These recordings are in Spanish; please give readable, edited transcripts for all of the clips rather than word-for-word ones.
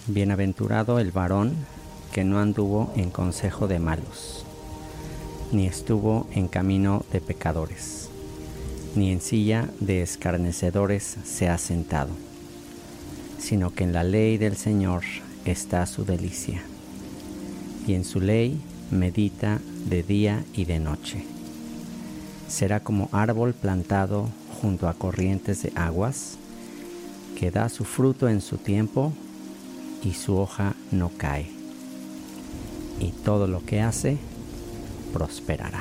Bienaventurado el varón que no anduvo en consejo de malos, ni estuvo en camino de pecadores, ni en silla de escarnecedores se ha sentado, sino que en la ley del Señor está su delicia, y en su ley medita de día y de noche. Será como árbol plantado junto a corrientes de aguas, que da su fruto en su tiempo, y su hoja no cae, y todo lo que hace prosperará.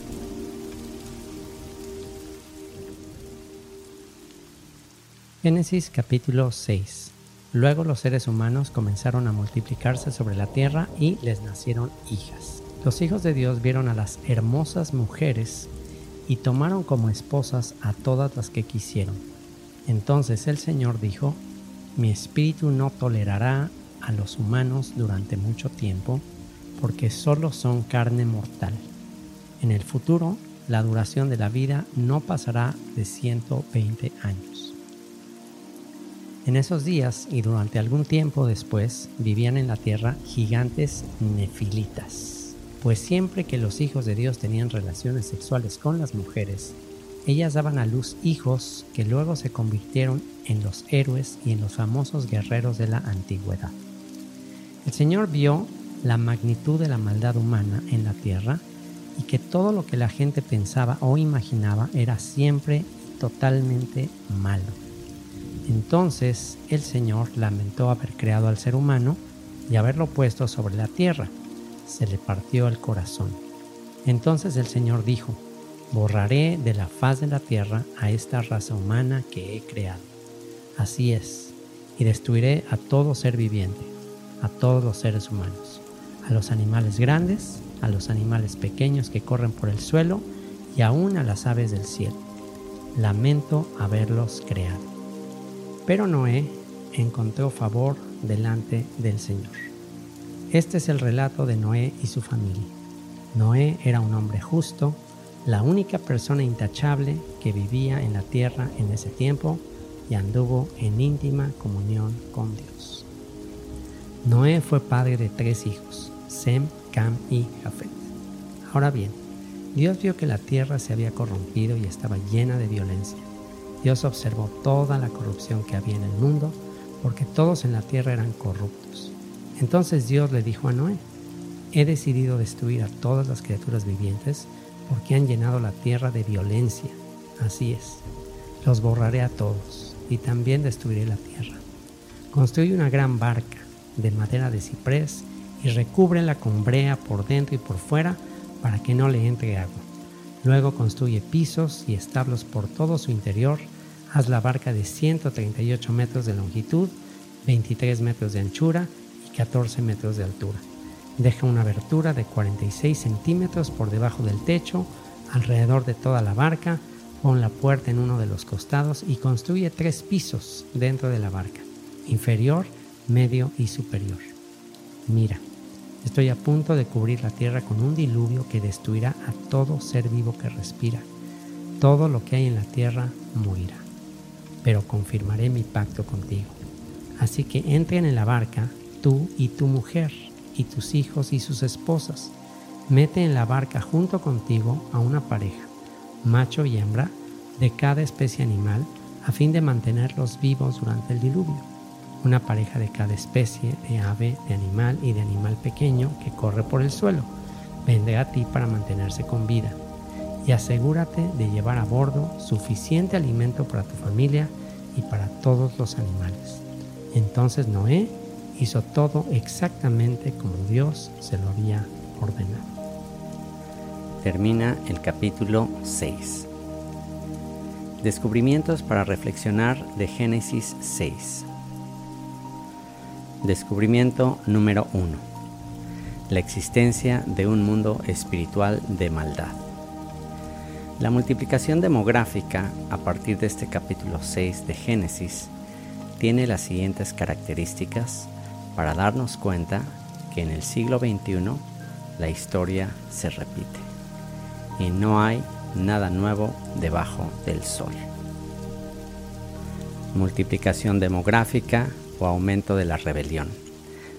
Génesis capítulo 6. Luego los seres humanos comenzaron a multiplicarse sobre la tierra y les nacieron hijas. Los hijos de Dios vieron a las hermosas mujeres y tomaron como esposas a todas las que quisieron. Entonces el Señor dijo: Mi espíritu no tolerará a los humanos durante mucho tiempo, porque solo son carne mortal. En el futuro, la duración de la vida no pasará de 120 años. En esos días y durante algún tiempo después, vivían en la tierra gigantes nefilitas, pues siempre que los hijos de Dios tenían relaciones sexuales con las mujeres, ellas daban a luz hijos que luego se convirtieron en los héroes y en los famosos guerreros de la antigüedad. El Señor vio la magnitud de la maldad humana en la tierra y que todo lo que la gente pensaba o imaginaba era siempre y totalmente malo. Entonces el Señor lamentó haber creado al ser humano y haberlo puesto sobre la tierra. Se le partió el corazón. Entonces el Señor dijo: Borraré de la faz de la tierra a esta raza humana que he creado. Así es, y destruiré a todo ser viviente, a todos los seres humanos, a los animales grandes, a los animales pequeños que corren por el suelo y aún a las aves del cielo. Lamento haberlos creado. Pero Noé encontró favor delante del Señor. Este es el relato de Noé y su familia. Noé era un hombre justo, la única persona intachable que vivía en la tierra en ese tiempo y anduvo en íntima comunión con Dios. Noé fue padre de 3 hijos, Sem, Cam y Jafet. Ahora bien, Dios vio que la tierra se había corrompido y estaba llena de violencia. Dios observó toda la corrupción que había en el mundo, porque todos en la tierra eran corruptos. Entonces Dios le dijo a Noé: He decidido destruir a todas las criaturas vivientes, porque han llenado la tierra de violencia. Así es, los borraré a todos, y también destruiré la tierra. Construye una gran barca de madera de ciprés y recúbrela con brea por dentro y por fuera para que no le entre agua. Luego construye pisos y establos por todo su interior. Haz la barca de 138 metros de longitud, 23 metros de anchura y 14 metros de altura. Deja una abertura de 46 centímetros por debajo del techo, alrededor de toda la barca. Pon la puerta en uno de los costados y construye 3 pisos dentro de la barca, inferior, medio y superior. Mira, estoy a punto de cubrir la tierra con un diluvio que destruirá a todo ser vivo que respira. Todo lo que hay en la tierra morirá, pero confirmaré mi pacto contigo. Así que entren en la barca, tú y tu mujer, y tus hijos y sus esposas. Mete en la barca junto contigo a una pareja, macho y hembra, de cada especie animal, a fin de mantenerlos vivos durante el diluvio. Una pareja de cada especie de ave, de animal y de animal pequeño que corre por el suelo vendrá a ti para mantenerse con vida. Y asegúrate de llevar a bordo suficiente alimento para tu familia y para todos los animales. Entonces Noé hizo todo exactamente como Dios se lo había ordenado. Termina el capítulo 6. Descubrimientos para reflexionar de Génesis 6. Descubrimiento número 1. La existencia de un mundo espiritual de maldad. La multiplicación demográfica a partir de este capítulo 6 de Génesis tiene las siguientes características para darnos cuenta que en el siglo XXI la historia se repite y no hay nada nuevo debajo del sol. Multiplicación demográfica o aumento de la rebelión.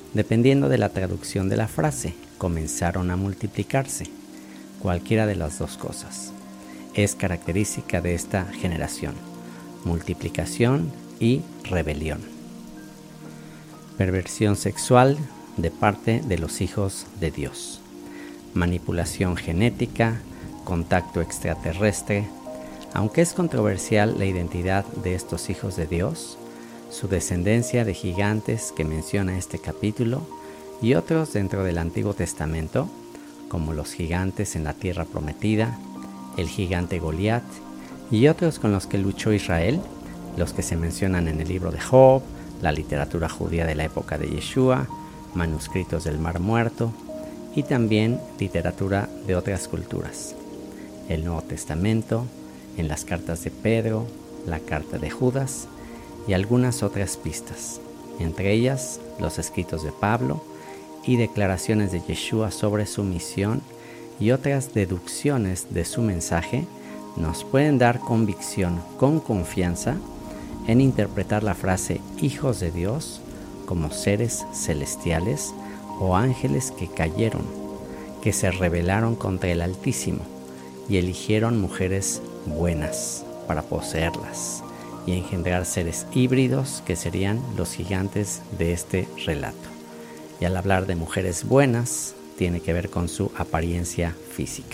Dependiendo de la traducción de la frase, comenzaron a multiplicarse. Cualquiera de las dos cosas es característica de esta generación: multiplicación y rebelión. Perversión sexual de parte de los hijos de Dios. Manipulación genética, contacto extraterrestre. Aunque es controversial la identidad de estos hijos de Dios, su descendencia de gigantes que menciona este capítulo y otros dentro del Antiguo Testamento, como los gigantes en la tierra prometida, el gigante Goliat y otros con los que luchó Israel, los que se mencionan en el libro de Job, la literatura judía de la época de Yeshua, manuscritos del Mar Muerto y también literatura de otras culturas. El Nuevo Testamento, en las cartas de Pedro, la carta de Judas y algunas otras pistas, entre ellas los escritos de Pablo y declaraciones de Yeshua sobre su misión y otras deducciones de su mensaje, nos pueden dar convicción con confianza en interpretar la frase hijos de Dios como seres celestiales o ángeles que cayeron, que se rebelaron contra el Altísimo y eligieron mujeres buenas para poseerlas y engendrar seres híbridos que serían los gigantes de este relato. Y al hablar de mujeres buenas, tiene que ver con su apariencia física.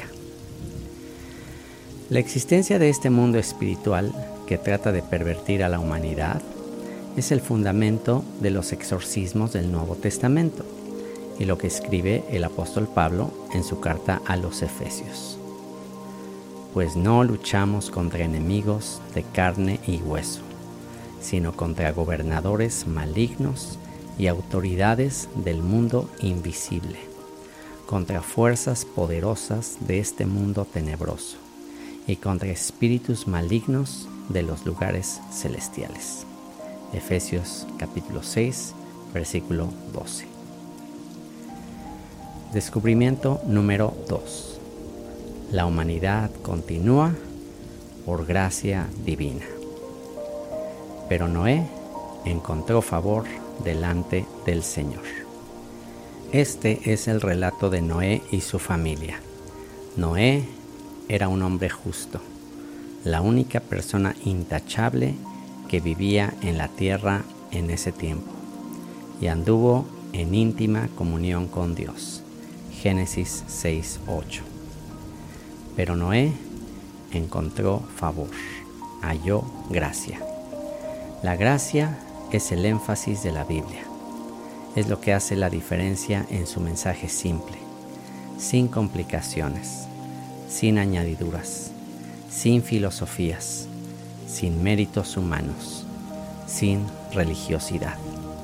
La existencia de este mundo espiritual que trata de pervertir a la humanidad es el fundamento de los exorcismos del Nuevo Testamento y lo que escribe el apóstol Pablo en su carta a los Efesios. Pues no luchamos contra enemigos de carne y hueso, sino contra gobernadores malignos y autoridades del mundo invisible, contra fuerzas poderosas de este mundo tenebroso y contra espíritus malignos de los lugares celestiales. Efesios capítulo 6, versículo 12. Descubrimiento número 2. La humanidad continúa por gracia divina. Pero Noé encontró favor delante del Señor. Este es el relato de Noé y su familia. Noé era un hombre justo, la única persona intachable que vivía en la tierra en ese tiempo, y anduvo en íntima comunión con Dios. Génesis 6:8. Pero Noé encontró favor, halló gracia. La gracia es el énfasis de la Biblia. Es lo que hace la diferencia en su mensaje simple, sin complicaciones, sin añadiduras, sin filosofías, sin méritos humanos, sin religiosidad.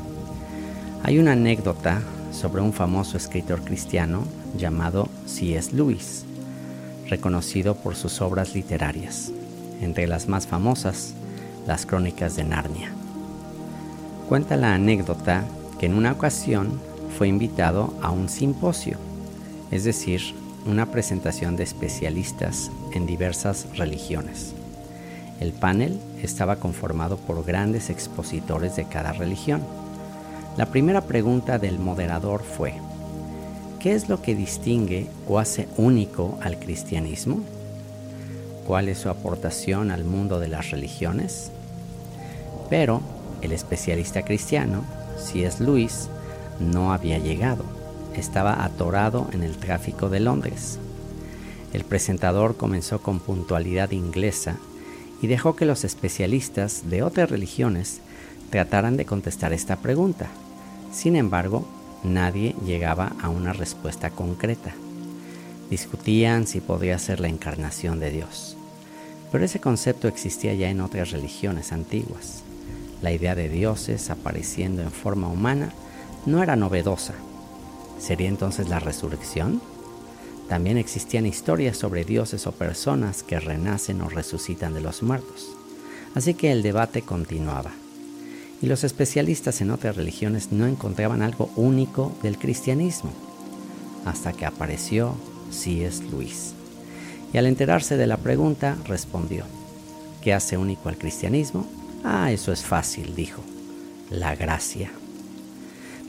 Hay una anécdota sobre un famoso escritor cristiano llamado C.S. Lewis, reconocido por sus obras literarias, entre las más famosas, las Crónicas de Narnia. Cuenta la anécdota que en una ocasión fue invitado a un simposio, es decir, una presentación de especialistas en diversas religiones. El panel estaba conformado por grandes expositores de cada religión. La primera pregunta del moderador fue: ¿qué es lo que distingue o hace único al cristianismo? ¿Cuál es su aportación al mundo de las religiones? Pero el especialista cristiano, C.S. Lewis, no había llegado. Estaba atorado en el tráfico de Londres. El presentador comenzó con puntualidad inglesa y dejó que los especialistas de otras religiones trataran de contestar esta pregunta. Sin embargo, nadie llegaba a una respuesta concreta. Discutían si podría ser la encarnación de Dios. Pero ese concepto existía ya en otras religiones antiguas. La idea de dioses apareciendo en forma humana no era novedosa. ¿Sería entonces la resurrección? También existían historias sobre dioses o personas que renacen o resucitan de los muertos. Así que el debate continuaba. Y los especialistas en otras religiones no encontraban algo único del cristianismo, hasta que apareció C.S. Lewis. Y al enterarse de la pregunta, respondió: ¿qué hace único al cristianismo? Eso es fácil, dijo: la gracia.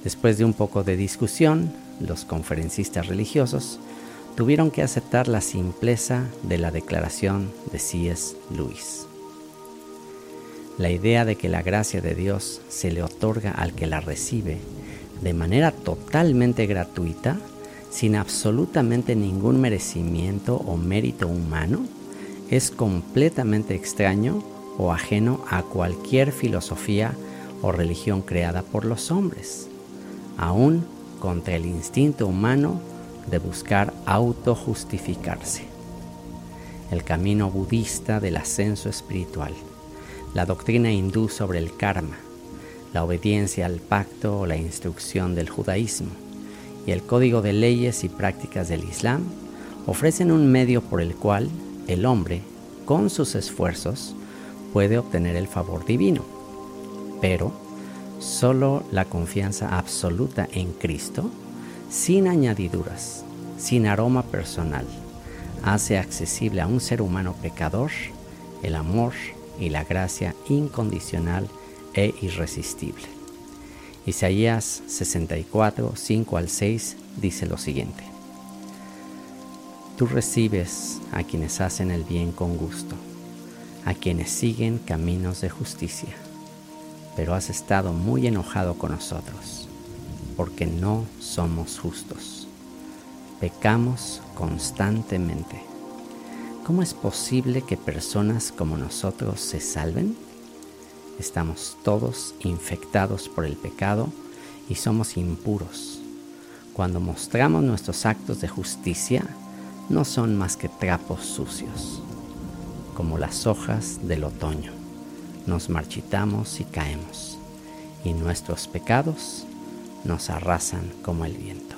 Después de un poco de discusión, los conferencistas religiosos tuvieron que aceptar la simpleza de la declaración de C.S. Lewis. La idea de que la gracia de Dios se le otorga al que la recibe de manera totalmente gratuita, sin absolutamente ningún merecimiento o mérito humano, es completamente extraño o ajeno a cualquier filosofía o religión creada por los hombres, aún contra el instinto humano de buscar autojustificarse. El camino budista del ascenso espiritual, la doctrina hindú sobre el karma, la obediencia al pacto o la instrucción del judaísmo y el código de leyes y prácticas del Islam ofrecen un medio por el cual el hombre, con sus esfuerzos, puede obtener el favor divino. Pero solo la confianza absoluta en Cristo, sin añadiduras, sin aroma personal, hace accesible a un ser humano pecador el amor y la gracia incondicional e irresistible. Isaías 64, 5 al 6 dice lo siguiente: Tú recibes a quienes hacen el bien con gusto, a quienes siguen caminos de justicia, pero has estado muy enojado con nosotros, porque no somos justos. Pecamos constantemente. ¿Cómo es posible que personas como nosotros se salven? Estamos todos infectados por el pecado y somos impuros. Cuando mostramos nuestros actos de justicia, no son más que trapos sucios. Como las hojas del otoño, nos marchitamos y caemos, y nuestros pecados nos arrasan como el viento.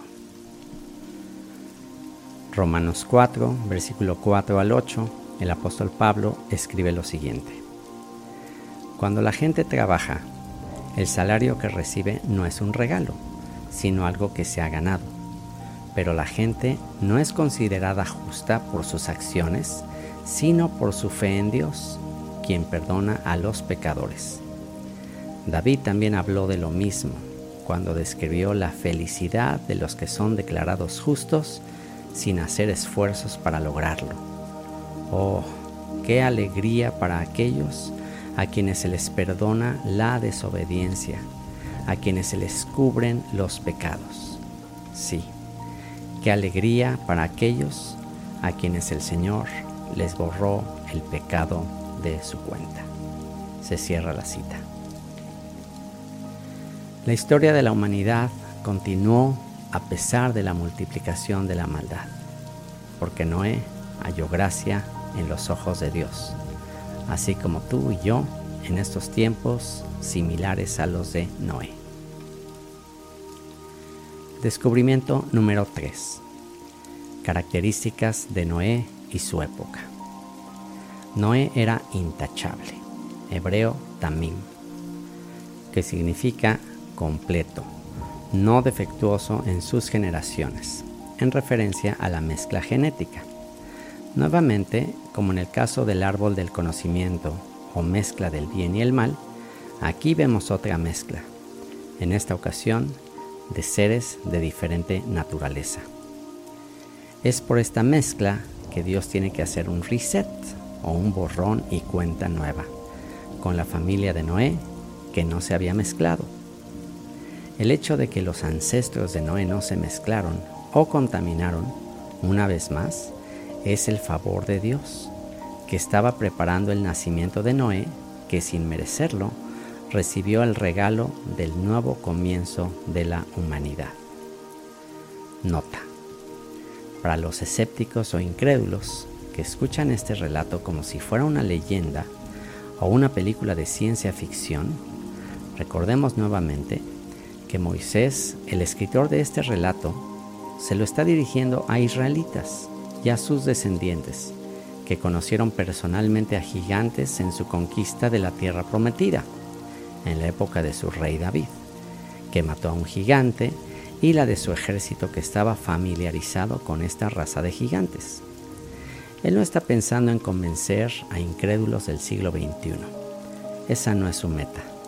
Romanos 4, versículo 4 al 8, el apóstol Pablo escribe lo siguiente: Cuando la gente trabaja, el salario que recibe no es un regalo, sino algo que se ha ganado. Pero la gente no es considerada justa por sus acciones, sino por su fe en Dios, quien perdona a los pecadores. David también habló de lo mismo cuando describió la felicidad de los que son declarados justos sin hacer esfuerzos para lograrlo. Oh, qué alegría para aquellos a quienes se les perdona la desobediencia, a quienes se les cubren los pecados. Sí, qué alegría para aquellos a quienes el Señor les borró el pecado de su cuenta. Se cierra la cita. La historia de la humanidad continuó a pesar de la multiplicación de la maldad, porque Noé halló gracia en los ojos de Dios, así como tú y yo en estos tiempos similares a los de Noé. Descubrimiento número 3. Características de Noé y su época. Noé era intachable, hebreo tamim, que significa completo, no defectuoso en sus generaciones, en referencia a la mezcla genética. Nuevamente, como en el caso del árbol del conocimiento o mezcla del bien y el mal, aquí vemos otra mezcla, en esta ocasión de seres de diferente naturaleza. Es por esta mezcla que Dios tiene que hacer un reset o un borrón y cuenta nueva con la familia de Noé que no se había mezclado. El hecho de que los ancestros de Noé no se mezclaron o contaminaron, una vez más, es el favor de Dios, que estaba preparando el nacimiento de Noé, que sin merecerlo, recibió el regalo del nuevo comienzo de la humanidad. Nota: para los escépticos o incrédulos que escuchan este relato como si fuera una leyenda o una película de ciencia ficción, recordemos nuevamente que Moisés, el escritor de este relato, se lo está dirigiendo a israelitas y a sus descendientes, que conocieron personalmente a gigantes en su conquista de la tierra prometida, en la época de su rey David, que mató a un gigante, y la de su ejército que estaba familiarizado con esta raza de gigantes. Él no está pensando en convencer a incrédulos del siglo XXI. Esa no es su meta.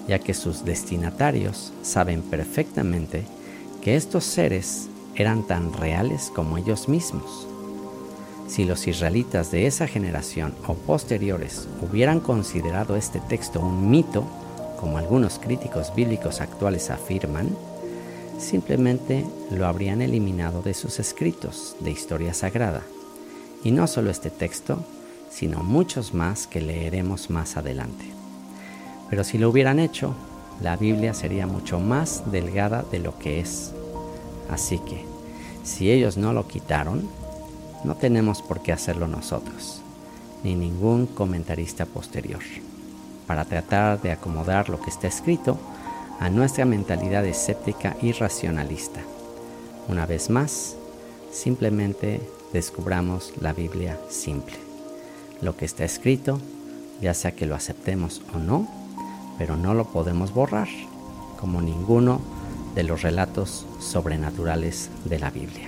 ya que sus destinatarios saben perfectamente que estos seres eran tan reales como ellos mismos. Si los israelitas de esa generación o posteriores hubieran considerado este texto un mito, como algunos críticos bíblicos actuales afirman, simplemente lo habrían eliminado de sus escritos de historia sagrada. Y no solo este texto, sino muchos más que leeremos más adelante. Pero si lo hubieran hecho, la Biblia sería mucho más delgada de lo que es. Así que, si ellos no lo quitaron, no tenemos por qué hacerlo nosotros, ni ningún comentarista posterior, para tratar de acomodar lo que está escrito a nuestra mentalidad escéptica y racionalista. Una vez más, simplemente descubramos la Biblia simple. Lo que está escrito, ya sea que lo aceptemos o no, pero no lo podemos borrar, como ninguno de los relatos sobrenaturales de la Biblia.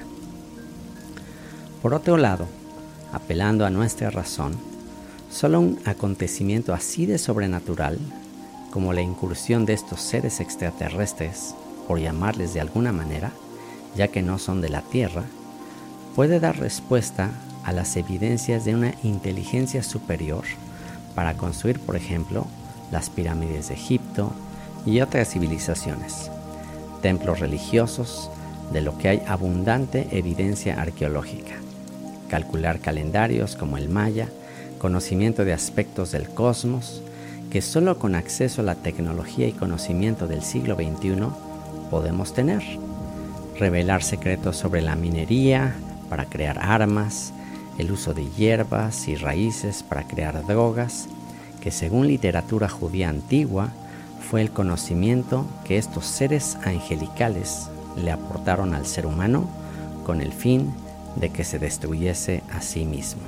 Por otro lado, apelando a nuestra razón, solo un acontecimiento así de sobrenatural, como la incursión de estos seres extraterrestres, por llamarles de alguna manera, ya que no son de la Tierra, puede dar respuesta a las evidencias de una inteligencia superior para construir, por ejemplo, las pirámides de Egipto y otras civilizaciones, templos religiosos, de lo que hay abundante evidencia arqueológica, calcular calendarios como el maya, conocimiento de aspectos del cosmos, que solo con acceso a la tecnología y conocimiento del siglo XXI podemos tener, revelar secretos sobre la minería para crear armas, el uso de hierbas y raíces para crear drogas, que según literatura judía antigua fue el conocimiento que estos seres angelicales le aportaron al ser humano con el fin de que se destruyese a sí mismo.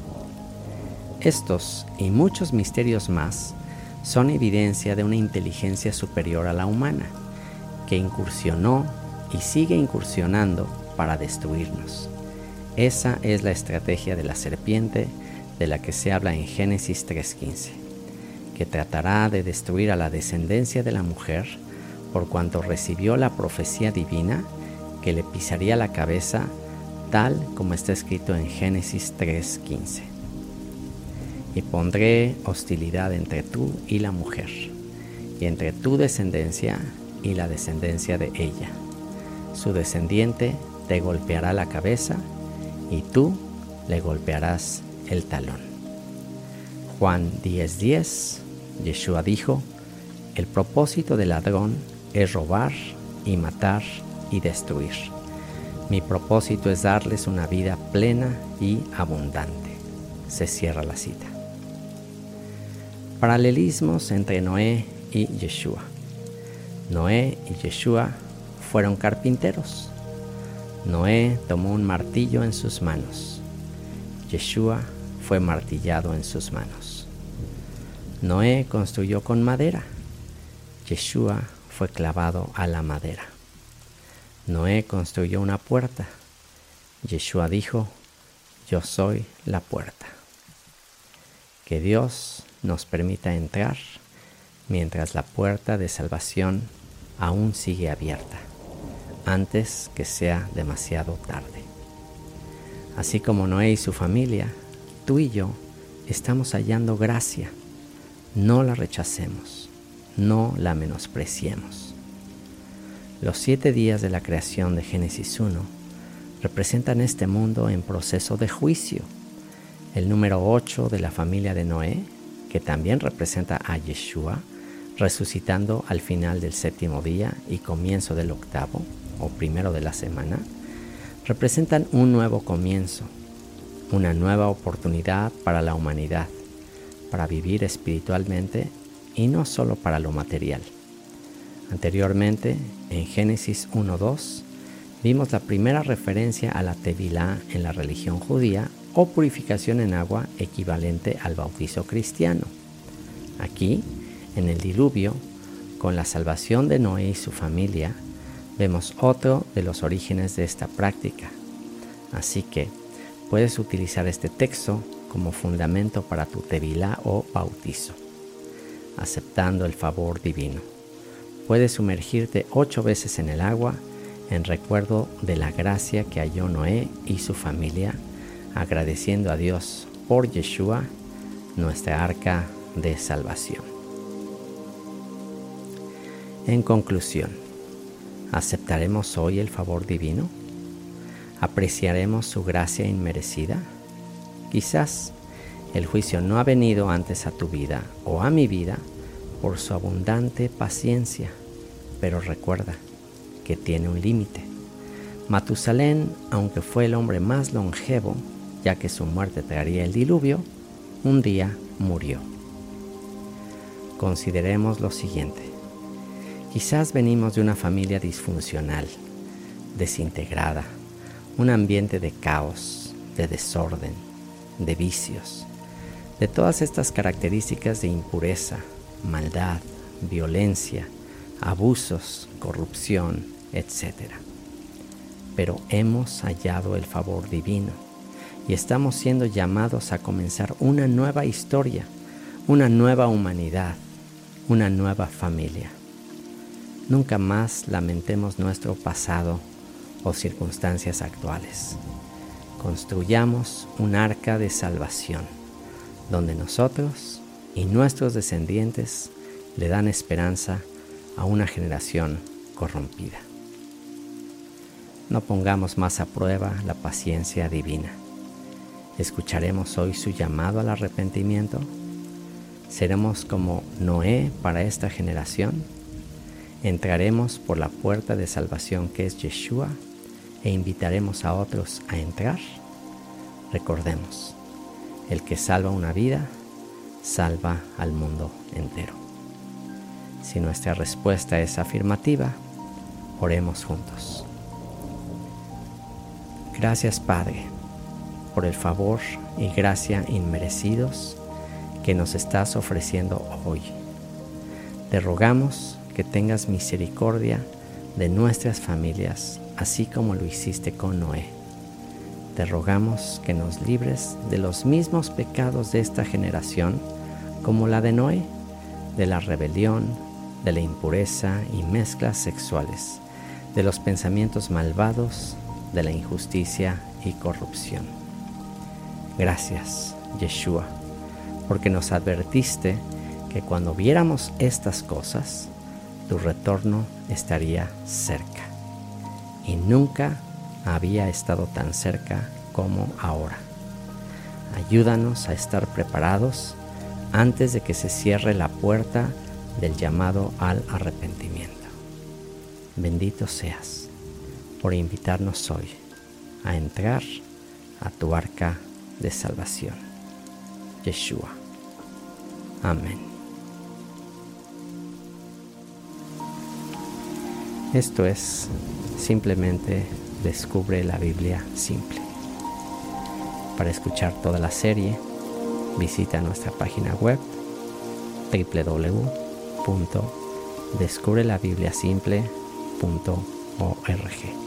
Estos y muchos misterios más son evidencia de una inteligencia superior a la humana, que incursionó y sigue incursionando para destruirnos. Esa es la estrategia de la serpiente de la que se habla en Génesis 3:15, que tratará de destruir a la descendencia de la mujer por cuanto recibió la profecía divina que le pisaría la cabeza, tal como está escrito en Génesis 3:15. Y pondré hostilidad entre tú y la mujer, y entre tu descendencia y la descendencia de ella. Su descendiente te golpeará la cabeza, y tú le golpearás el talón. Juan 10:10, Yeshua dijo: el propósito del ladrón es robar y matar y destruir. Mi propósito es darles una vida plena y abundante. Se cierra la cita. Paralelismos entre Noé y Yeshua. Noé y Yeshua fueron carpinteros. Noé tomó un martillo en sus manos. Yeshua fue martillado en sus manos. Noé construyó con madera. Yeshua fue clavado a la madera. Noé construyó una puerta. Yeshua dijo: yo soy la puerta. Que Dios nos permita entrar mientras la puerta de salvación aún sigue abierta, antes que sea demasiado tarde. Así como Noé y su familia, tú y yo estamos hallando gracia. No la rechacemos, no la menospreciemos. Los 7 días de la creación de Génesis 1 representan este mundo en proceso de juicio. El número 8 de la familia de Noé, que también representa a Yeshua, resucitando al final del 7º día y comienzo del 8º, o primero de la semana, representan un nuevo comienzo, una nueva oportunidad para la humanidad, para vivir espiritualmente y no solo para lo material. Anteriormente, en Génesis 1:2, vimos la primera referencia a la tevilá en la religión judía, o purificación en agua equivalente al bautizo cristiano. Aquí, en el diluvio, con la salvación de Noé y su familia, vemos otro de los orígenes de esta práctica. Así que puedes utilizar este texto como fundamento para tu tevilá o bautizo. aceptando el favor divino. Puedes sumergirte 8 veces en el agua en recuerdo de la gracia que halló Noé y su familia, agradeciendo a Dios por Yeshua, nuestra arca de salvación. En conclusión, ¿aceptaremos hoy el favor divino? ¿Apreciaremos su gracia inmerecida? Quizás el juicio no ha venido antes a tu vida o a mi vida por su abundante paciencia, pero recuerda que tiene un límite. Matusalén, aunque fue el hombre más longevo, ya que su muerte traería el diluvio, un día murió. Consideremos lo siguiente. Quizás venimos de una familia disfuncional, desintegrada, un ambiente de caos, de desorden, de vicios, de todas estas características de impureza, maldad, violencia, abusos, corrupción, etc. Pero hemos hallado el favor divino y estamos siendo llamados a comenzar una nueva historia, una nueva humanidad, una nueva familia. Nunca más lamentemos nuestro pasado o circunstancias actuales. Construyamos un arca de salvación, donde nosotros y nuestros descendientes le dan esperanza a una generación corrompida. No pongamos más a prueba la paciencia divina. ¿Escucharemos hoy su llamado al arrepentimiento? ¿Seremos como Noé para esta generación? ¿Entraremos por la puerta de salvación que es Yeshua e invitaremos a otros a entrar? Recordemos, el que salva una vida, salva al mundo entero. Si nuestra respuesta es afirmativa, oremos juntos. Gracias, Padre, por el favor y gracia inmerecidos que nos estás ofreciendo hoy. Te rogamos que tengas misericordia de nuestras familias, así como lo hiciste con Noé. Te rogamos que nos libres de los mismos pecados de esta generación, como la de Noé, de la rebelión, de la impureza y mezclas sexuales, de los pensamientos malvados, de la injusticia y corrupción. Gracias, Yeshua, porque nos advertiste que cuando viéramos estas cosas, tu retorno estaría cerca. Y nunca había estado tan cerca como ahora. Ayúdanos a estar preparados antes de que se cierre la puerta del llamado al arrepentimiento. Bendito seas por invitarnos hoy a entrar a tu arca de salvación. Yeshua. Amén. Esto es simplemente Descubre la Biblia Simple. Para escuchar toda la serie, visita nuestra página web www.descubrelabibliasimple.org.